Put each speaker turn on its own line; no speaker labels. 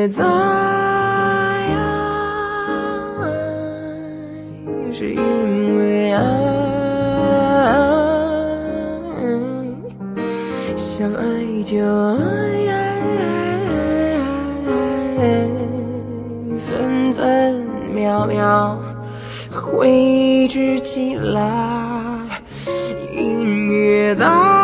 在爱，是因为爱，想爱就爱，分分秒秒绘制起来，音乐在